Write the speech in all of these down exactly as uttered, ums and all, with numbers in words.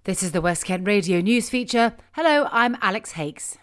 This is the West Kent Radio News feature. Hello, I'm Alex Hakes.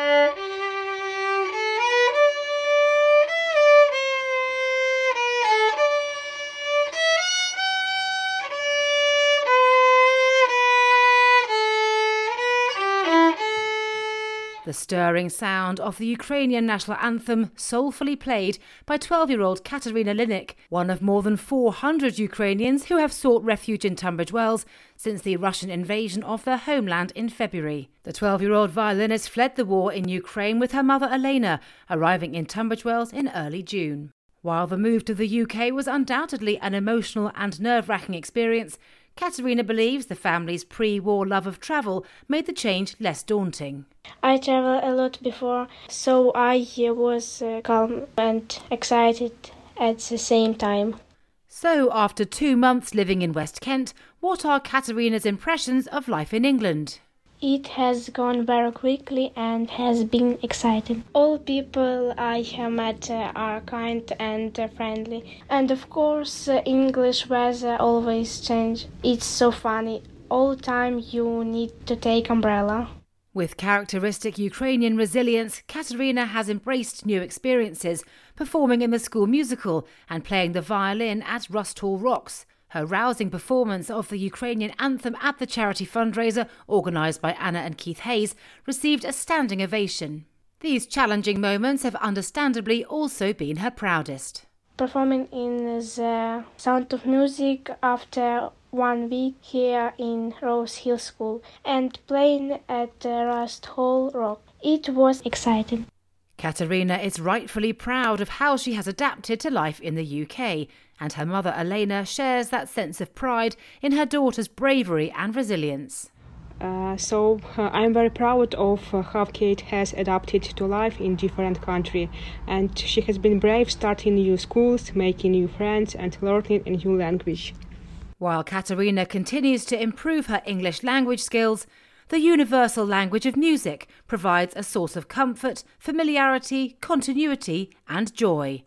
The stirring sound of the Ukrainian national anthem soulfully played by twelve-year-old Katerina Linick, one of more than four hundred Ukrainians who have sought refuge in Tunbridge Wells since the Russian invasion of their homeland in February. The twelve-year-old violinist fled the war in Ukraine with her mother Elena, arriving in Tunbridge Wells in early June. While the move to the U K was undoubtedly an emotional and nerve-wracking experience, Katerina believes the family's pre-war love of travel made the change less daunting. I traveled a lot before, so I was uh, calm and excited at the same time. So, after two months living in West Kent, what are Katerina's impressions of life in England? It has gone very quickly and has been exciting. All people I have met uh, are kind and uh, friendly. And of course, uh, English weather always change. It's so funny. All the time you need to take umbrella. With characteristic Ukrainian resilience, Katerina has embraced new experiences, performing in the school musical and playing the violin at Rusthall Rocks. Her rousing performance of the Ukrainian anthem at the charity fundraiser organised by Anna and Keith Hayes received a standing ovation. These challenging moments have understandably also been her proudest. Performing in the Sound of Music after one week here in Rose Hill School and playing at Rusthall Rock. It was exciting. Katerina is rightfully proud of how she has adapted to life in the U K, and her mother Elena shares that sense of pride in her daughter's bravery and resilience. Uh, so uh, I'm very proud of uh, how Kate has adapted to life in different country, and she has been brave starting new schools, making new friends and learning a new language. While Katerina continues to improve her English language skills, the universal language of music provides a source of comfort, familiarity, continuity and joy.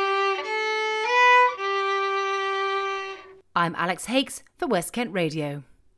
I'm Alex Hakes for West Kent Radio.